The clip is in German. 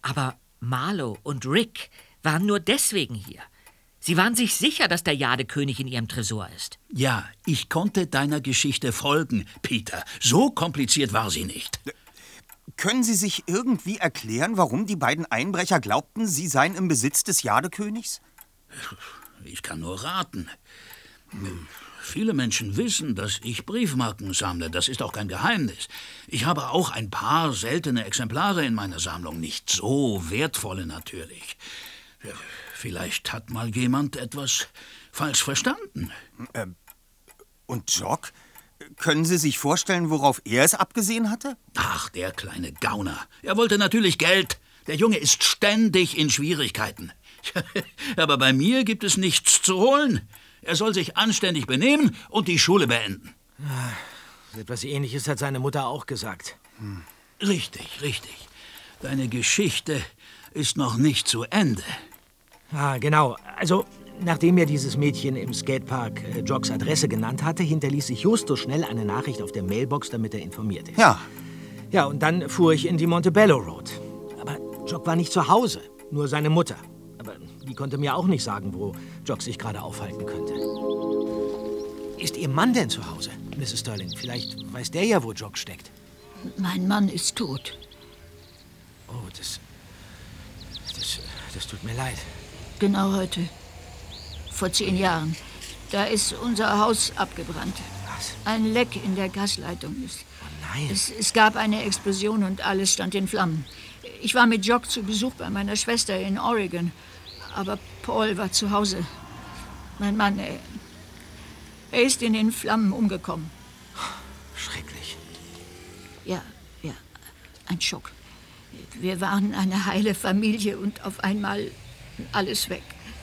Aber Marlowe und Rick waren nur deswegen hier. Sie waren sich sicher, dass der Jadekönig in ihrem Tresor ist. Ja, ich konnte deiner Geschichte folgen, Peter. So kompliziert war sie nicht. Können Sie sich irgendwie erklären, warum die beiden Einbrecher glaubten, sie seien im Besitz des Jadekönigs? Ich kann nur raten. Viele Menschen wissen, dass ich Briefmarken sammle. Das ist auch kein Geheimnis. Ich habe auch ein paar seltene Exemplare in meiner Sammlung. Nicht so wertvolle natürlich. Vielleicht hat mal jemand etwas falsch verstanden. Und Jock? Können Sie sich vorstellen, worauf er es abgesehen hatte? Ach, der kleine Gauner. Er wollte natürlich Geld. Der Junge ist ständig in Schwierigkeiten. Aber bei mir gibt es nichts zu holen. Er soll sich anständig benehmen und die Schule beenden. Etwas Ähnliches hat seine Mutter auch gesagt. Richtig, richtig. Deine Geschichte ist noch nicht zu Ende. Ja, genau. Also, nachdem er dieses Mädchen im Skatepark Jocks Adresse genannt hatte, hinterließ ich Justus schnell eine Nachricht auf der Mailbox, damit er informiert ist. Ja. Ja, und dann fuhr ich in die Montebello Road. Aber Jock war nicht zu Hause, nur seine Mutter. Aber die konnte mir auch nicht sagen, wo Jock sich gerade aufhalten könnte. Ist Ihr Mann denn zu Hause, Mrs. Sterling? Vielleicht weiß der ja, wo Jock steckt. Mein Mann ist tot. Oh, das tut mir leid. Genau heute. Vor 10 Jahren. Da ist unser Haus abgebrannt. Was? Ein Leck in der Gasleitung ist. Oh nein. Es gab eine Explosion und alles stand in Flammen. Ich war mit Jock zu Besuch bei meiner Schwester in Oregon. Aber Paul war zu Hause. Mein Mann, er ist in den Flammen umgekommen. Schrecklich. Ja, ein Schock. Wir waren eine heile Familie und auf einmal alles weg.